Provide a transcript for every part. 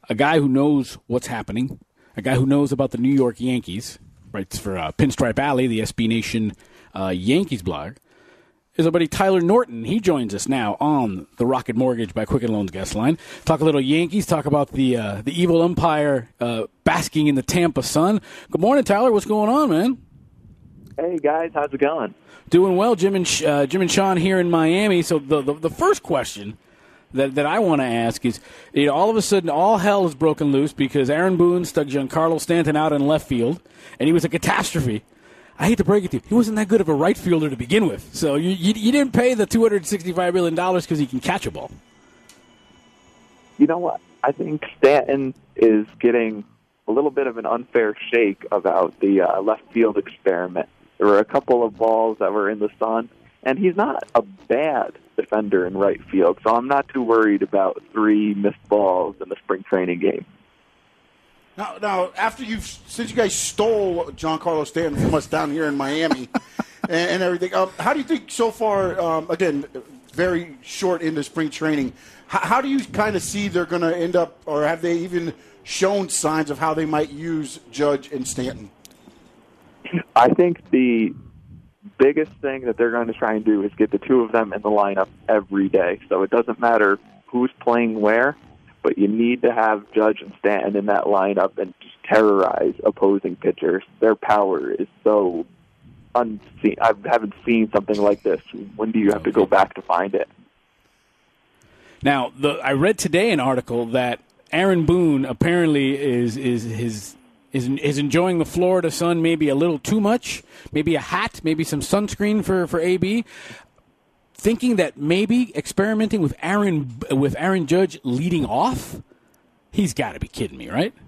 a guy who knows what's happening, a guy who knows about the New York Yankees, writes for Pinstripe Alley, the SB Nation Yankees blog, is our buddy Tyler Norton. He joins us now on the Rocket Mortgage by Quicken Loans guest line. Talk a little Yankees, talk about the evil empire basking in the Tampa sun. Good morning, Tyler. What's going on, man? Hey, guys. How's it going? Doing well. Jim and Sean here in Miami. So the first question that I want to ask is, all of a sudden all hell is broken loose because Aaron Boone stuck Giancarlo Stanton out in left field, and he was a catastrophe. I hate to break it to you, he wasn't that good of a right fielder to begin with. So you didn't pay the $265 million because he can catch a ball. You know what? I think Stanton is getting a little bit of an unfair shake about the left field experiment. There were a couple of balls that were in the sun, and he's not a bad defender in right field, so I'm not too worried about 3 missed balls in the spring training game. Now, since you guys stole Giancarlo Stanton from us down here in Miami and everything, how do you think so far, again, very short into spring training, how do you kind of see they're going to end up, or have they even shown signs of how they might use Judge and Stanton? I think the biggest thing that they're going to try and do is get the two of them in the lineup every day. So it doesn't matter who's playing where, but you need to have Judge and Stanton in that lineup and just terrorize opposing pitchers. Their power is so unseen. I haven't seen something like this. When do you have to go back to find it? Now, I read today an article that Aaron Boone apparently is enjoying the Florida sun maybe a little too much, maybe a hat, maybe some sunscreen for AB. Thinking that maybe experimenting with Aaron Judge leading off, he's got to be kidding me, right?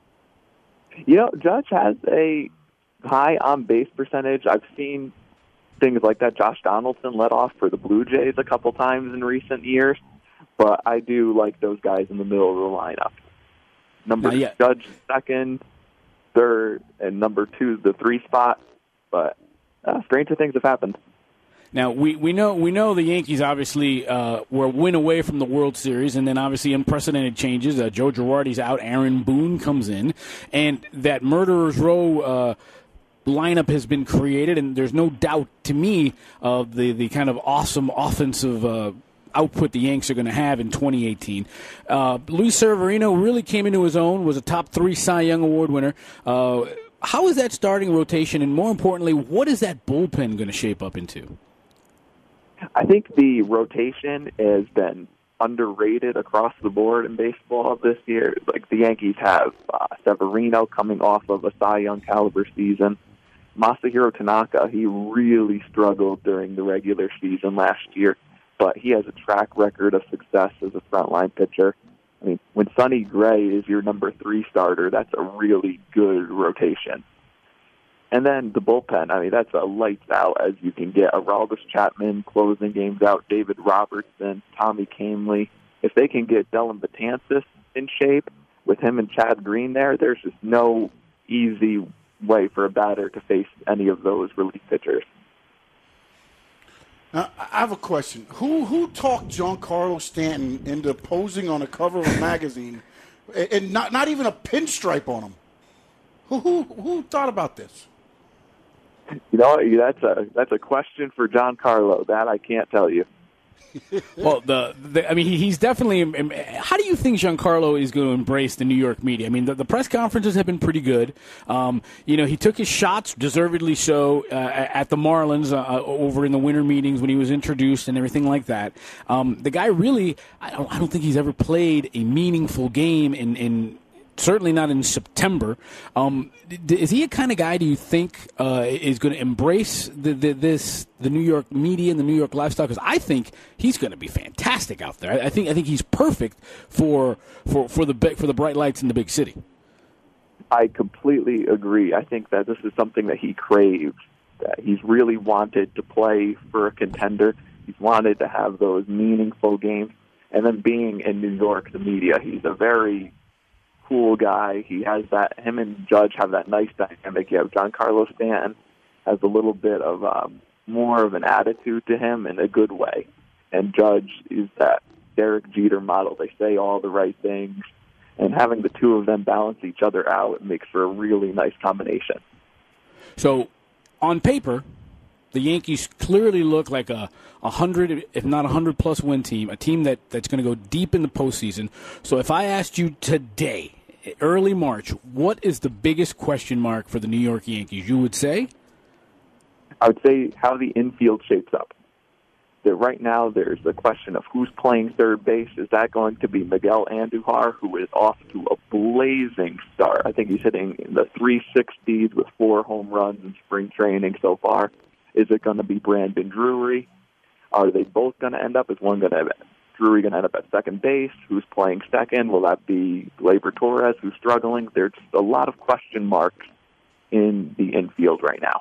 Judge has a high on-base percentage. I've seen things like that. Josh Donaldson led off for the Blue Jays a couple times in recent years, but I do like those guys in the middle of the lineup. Judge second, third, and number 2 is the 3 spot, but stranger things have happened. Now, we know the Yankees obviously were a win away from the World Series, and then obviously unprecedented changes. Joe Girardi's out, Aaron Boone comes in, and that Murderers Row lineup has been created, and there's no doubt to me of the kind of awesome offensive output the Yanks are going to have in 2018. Luis Severino really came into his own, was a top 3 Cy Young Award winner. How is that starting rotation, and more importantly, what is that bullpen going to shape up into? I think the rotation has been underrated across the board in baseball this year. Like the Yankees have Severino coming off of a Cy Young caliber season. Masahiro Tanaka, he really struggled during the regular season last year, but he has a track record of success as a frontline pitcher. I mean, when Sonny Gray is your number 3 starter, that's a really good rotation. And then the bullpen, I mean, that's a lights out as you can get. Aroldis Chapman closing games out, David Robertson, Tommy Kahnle. If they can get Dellin Betances in shape with him and Chad Green there's just no easy way for a batter to face any of those relief pitchers. Now, I have a question. Who talked Giancarlo Stanton into posing on a cover of a magazine and not even a pinstripe on him? Who thought about this? That's a question for Giancarlo. That I can't tell you. Well, he's definitely. How do you think Giancarlo is going to embrace the New York media? I mean, the press conferences have been pretty good. He took his shots, deservedly so, at the Marlins over in the winter meetings when he was introduced and everything like that. The guy really, I don't think he's ever played a meaningful game in certainly not in September. Is he a kind of guy, do you think, is going to embrace the New York media and the New York lifestyle? Because I think he's going to be fantastic out there. I think he's perfect for the bright lights in the big city. I completely agree. I think that this is something that he craves. That he's really wanted to play for a contender. He's wanted to have those meaningful games. And then being in New York, the media, he's a very cool guy. He has that. Him and Judge have that nice dynamic. You have Giancarlo Stanton has a little bit of more of an attitude to him in a good way, and Judge is that Derek Jeter model. They say all the right things. and having the two of them balance each other out makes for a really nice combination. So, on paper, the Yankees clearly look like a 100, if not 100-plus win team, a team that's going to go deep in the postseason. So if I asked you today, early March, what is the biggest question mark for the New York Yankees, you would say? I would say how the infield shapes up. That right now there's the question of who's playing third base. Is that going to be Miguel Andujar, who is off to a blazing start? I think he's hitting in the 360s with 4 home runs in spring training so far. Is it going to be Brandon Drury? Are they both going to end up? Is one going to Drury going to end up at second base? Who's playing second? Will that be Gleyber Torres, who's struggling? There's a lot of question marks in the infield right now.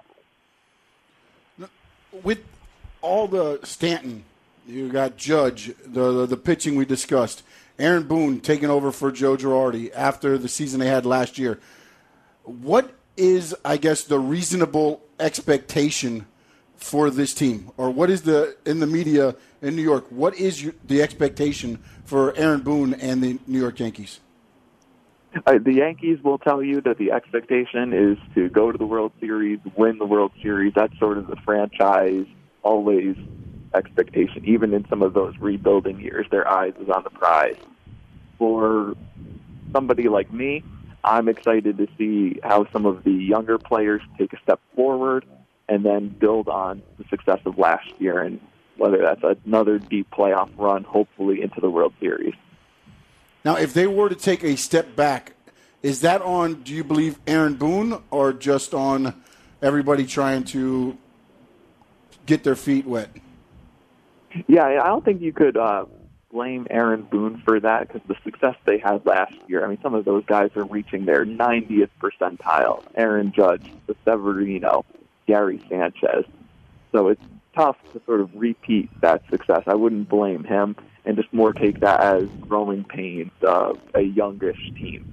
With all the Stanton, you got Judge, the pitching we discussed, Aaron Boone taking over for Joe Girardi after the season they had last year. What is, I guess, the reasonable expectation for this team? Or what is in the media in New York, what is the expectation for Aaron Boone and the New York Yankees? The Yankees will tell you that the expectation is to go to the World Series, win the World Series. That's sort of the franchise always expectation. Even in some of those rebuilding years, their eyes is on the prize. For somebody like me, I'm excited to see how some of the younger players take a step forward and then build on the success of last year, and whether that's another deep playoff run, hopefully into the World Series. Now, if they were to take a step back, is that on, do you believe, Aaron Boone, or just on everybody trying to get their feet wet? Yeah, I don't think you could blame Aaron Boone for that, because the success they had last year, I mean, some of those guys are reaching their 90th percentile. Aaron Judge, Severino, Gary Sanchez. So it's tough to sort of repeat that success. I wouldn't blame him, and just more take that as growing pains of a youngish team.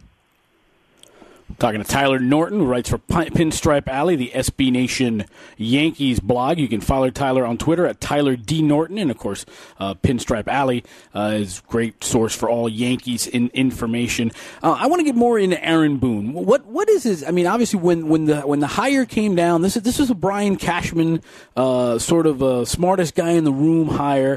Talking to Tyler Norton, who writes for Pinstripe Alley, the SB Nation Yankees blog. You can follow Tyler on Twitter at Tyler D. Norton. And, of course, Pinstripe Alley is a great source for all Yankees information. I want to get more into Aaron Boone. What is his – I mean, obviously, when the hire came down, this is a Brian Cashman sort of smartest guy in the room hire.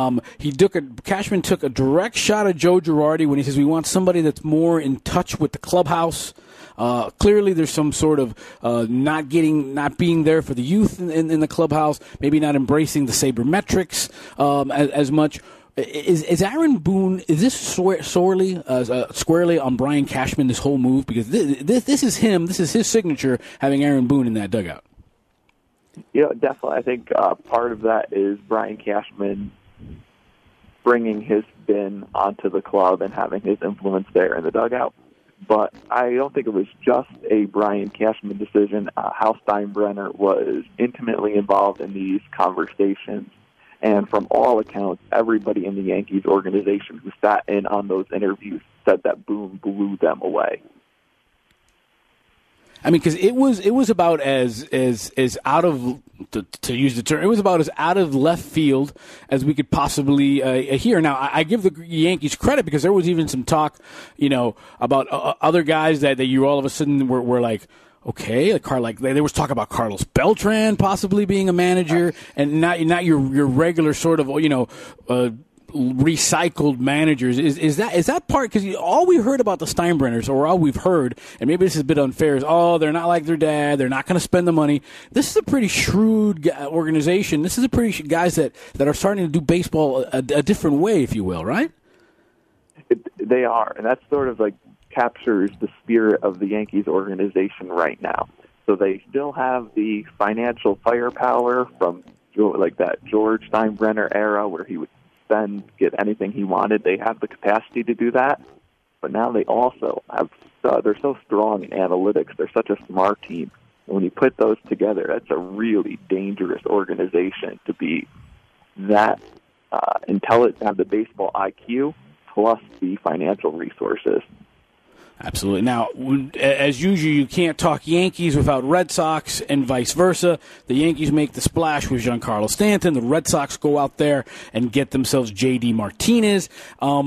Cashman took a direct shot at Joe Girardi when he says we want somebody that's more in touch with the clubhouse. Clearly, there's some sort of not being there for the youth in the clubhouse, maybe not embracing the sabermetrics as much. Is Aaron Boone, is this squarely on Brian Cashman, this whole move? Because this is him, this is his signature, having Aaron Boone in that dugout. Yeah, definitely. I think part of that is Brian Cashman bringing his spin onto the club and having his influence there in the dugout. But I don't think it was just a Brian Cashman decision. Hal Steinbrenner was intimately involved in these conversations. And from all accounts, everybody in the Yankees organization who sat in on those interviews said that Boone blew them away. I mean, because it was about as out of, to use the term, it was about as out of left field as we could possibly hear. Now, I give the Yankees credit because there was even some talk, about other guys that you all of a sudden were like, okay, there was talk about Carlos Beltran possibly being a manager, and not your regular sort of recycled managers. Is that part, because all we heard about the Steinbrenners, or all we've heard, and maybe this is a bit unfair, is they're not like their dad, they're not going to spend the money. This is a pretty shrewd organization. This is a pretty guys that are starting to do baseball a different way, if you will, right? They are, and that sort of captures the spirit of the Yankees organization right now. So they still have the financial firepower from that George Steinbrenner era where he would get anything he wanted. They have the capacity to do that, but now they also have they're so strong in analytics. They're such a smart team. And when you put those together, that's a really dangerous organization to be that intelligent, have the baseball IQ plus the financial resources. Absolutely. Now, as usual, you can't talk Yankees without Red Sox and vice versa. The Yankees make the splash with Giancarlo Stanton. The Red Sox go out there and get themselves J.D. Martinez.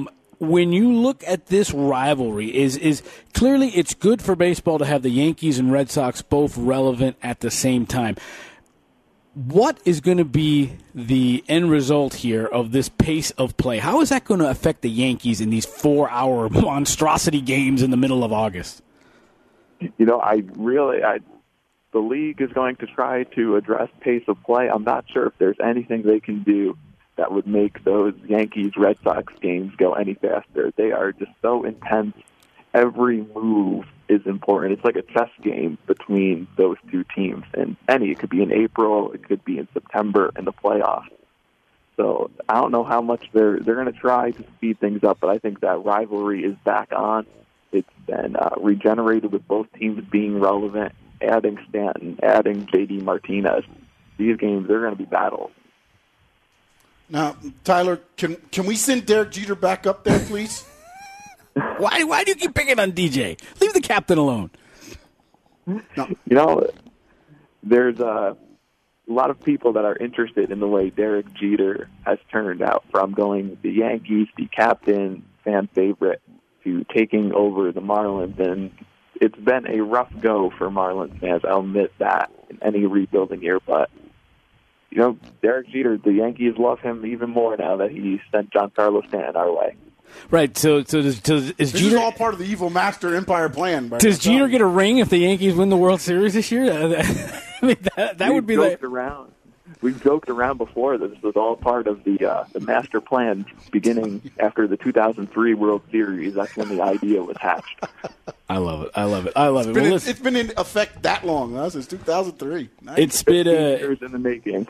when you look at this rivalry, is clearly it's good for baseball to have the Yankees and Red Sox both relevant at the same time. What is going to be the end result here of this pace of play? How is that going to affect the Yankees in these 4-hour monstrosity games in the middle of August? You know, the league is going to try to address pace of play. I'm not sure if there's anything they can do that would make those Yankees-Red Sox games go any faster. They are just so intense. Every move is important. It's like a chess game between those two teams. And it could be in April, it could be in September in the playoffs. So I don't know how much they're going to try to speed things up, but I think that rivalry is back on. It's been regenerated with both teams being relevant, adding Stanton, adding J.D. Martinez. These games, they're going to be battles. Now, Tyler, can we send Derek Jeter back up there, please? Why do you keep picking on DJ? Leave the captain alone. No. You know, there's a lot of people that are interested in the way Derek Jeter has turned out, from going the Yankees, the captain, fan favorite, to taking over the Marlins. And it's been a rough go for Marlins fans. I'll admit that in any rebuilding year. But, you know, Derek Jeter, the Yankees love him even more now that he sent Giancarlo Stanton our way. Right, so is This Jeter... is all part of the evil master empire plan. Does Jeter get a ring if the Yankees win the World Series this year? I mean, that would be like... We've joked around before that this was all part of the master plan beginning after the 2003 World Series. That's when the idea was hatched. I love it. It's been in effect that long, huh? Since 2003. Nice. It's been years in the making.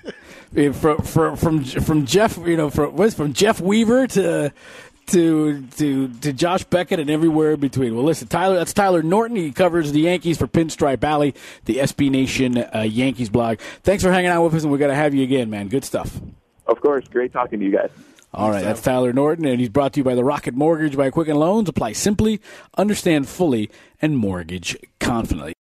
From Jeff, from Jeff Weaver to Josh Beckett and everywhere in between. Well, listen, that's Tyler Norton. He covers the Yankees for Pinstripe Alley, the SB Nation Yankees blog. Thanks for hanging out with us, and we're going to have you again, man. Good stuff. Of course. Great talking to you guys. All right, that's Tyler Norton, and he's brought to you by the Rocket Mortgage by Quicken Loans. Apply simply, understand fully, and mortgage confidently.